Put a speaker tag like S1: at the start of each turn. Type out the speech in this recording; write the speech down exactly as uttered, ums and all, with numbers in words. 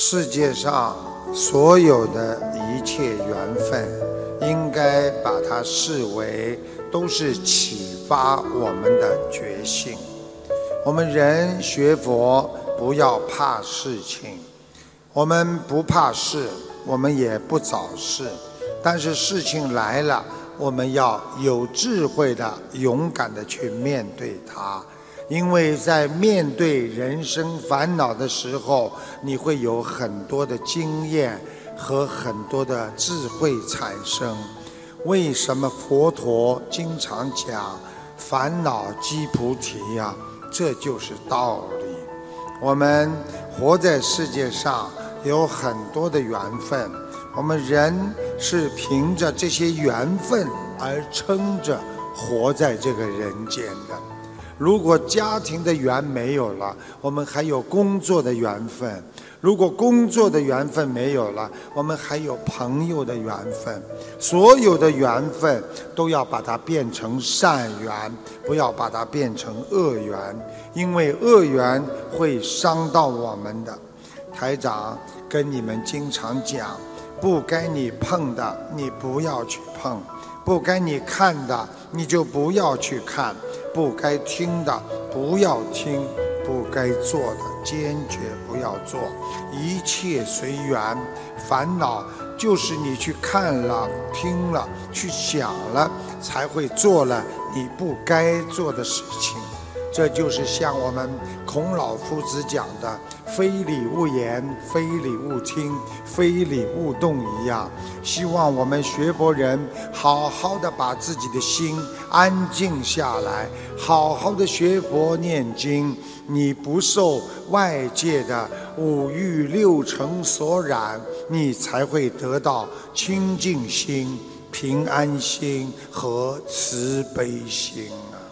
S1: 世界上所有的一切缘分，应该把它视为都是启发我们的觉性。我们人学佛不要怕事情，我们不怕事，我们也不找事，但是事情来了，我们要有智慧的、勇敢的去面对它。因为在面对人生烦恼的时候，你会有很多的经验和很多的智慧产生。为什么佛陀经常讲烦恼即菩提呀？这就是道理。我们活在世界上有很多的缘分，我们人是凭着这些缘分而撑着活在这个人间的。如果家庭的缘没有了，我们还有工作的缘分；如果工作的缘分没有了，我们还有朋友的缘分。所有的缘分都要把它变成善缘，不要把它变成恶缘，因为恶缘会伤到我们的。台长跟你们经常讲，不该你碰的你不要去碰，不该你看的你就不要去看，不该听的不要听，不该做的坚决不要做，一切随缘。烦恼就是你去看了、听了、去想了，才会做了你不该做的事情。这就是像我们孔老夫子讲的非礼勿言，非礼勿听，非礼勿动一样。希望我们学佛人好好的把自己的心安静下来，好好的学佛念经，你不受外界的五欲六尘所染，你才会得到清净心、平安心和慈悲心啊。